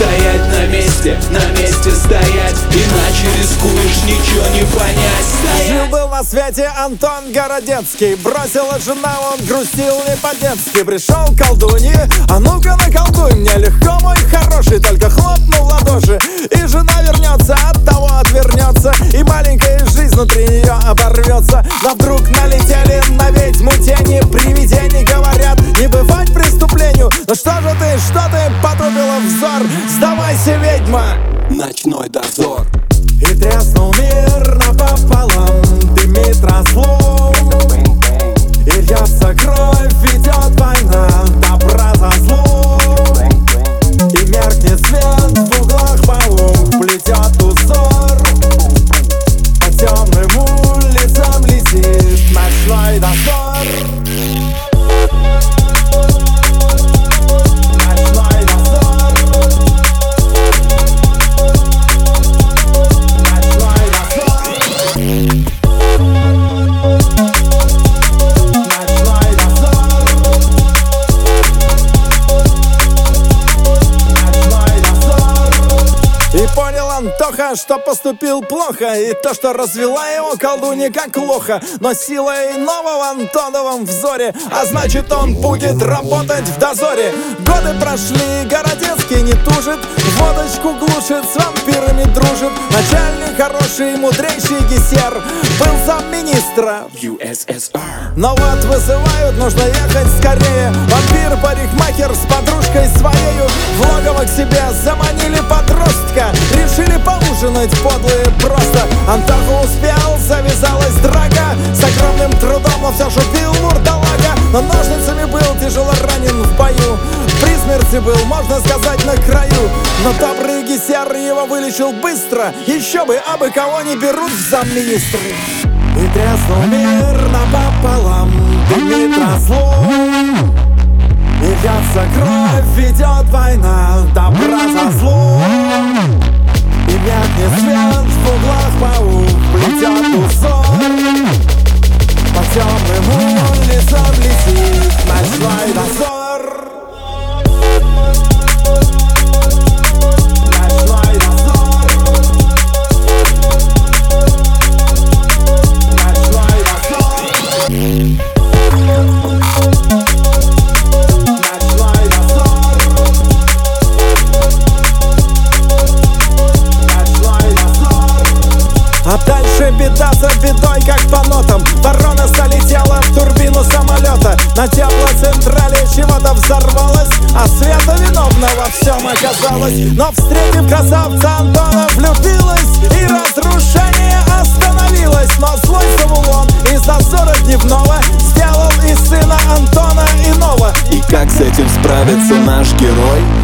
стоять на месте стоять, иначе рискуешь ничего не понять. Жил-был на свете Антон Городецкий, бросила жена, он грустил не по-детски. Пришел к колдунье, а ну-ка наколдуй мне легко, мой хороший, только хлопнул в ладоши, и жена вернется, от того отвернется, и маленькая жизнь внутри нее оборвется. Но вдруг налетели на ведьму тени, привидений говорят, не бывать преступлению. Ну что ты потупила взор, сдавайся, ведьма! Ночной дозор. И треснул мир напополам, дымит разлом, и льется кровь, идет война, добра за злом. И меркнет свет в углах паук, плетет узор, по темным улицам летит ночной дозор. Понял Антоха, что поступил плохо, и то, что развела его колдунья как лоха. Но сила иного в Антоновом взоре, а значит, он будет работать в дозоре. Годы прошли, Городецкий не тужит, водочку глушит, с вампирами дружит. Начальник хороший, мудрейший Гессер был замминистра USSR. Но вот вызывают, нужно ехать скорее. Вампир-парикмахер с подружкой своею в логово к себе заманили подростка. Решили поужинать подлые просто. Антоха успел, завязалась драка. С огромным трудом, но все же убил вурдалака. Но ножницами был тяжело ранен в бою. При смерти был, можно сказать, на краю. Но добрый Гессер его вылечил быстро. Еще бы, абы кого не берут в замминистры. И треснул мир напополам, дымит разлом, и льется кровь, идет война, добра за злом. И меркнет свет в углах паук, плетет узор, по темным улицам летит ночной дозор. А дальше беда за бедой, как по нотам. Ворона залетела в турбину самолета. На теплоцентрале чего-то взорвалось, а Света виновна во всем оказалась. Но встретив красавца Антона, влюбилась, и разрушение остановилось. Но злой Завулон из дозора дневного сделал из сына Антона иного. И как с этим справится наш герой?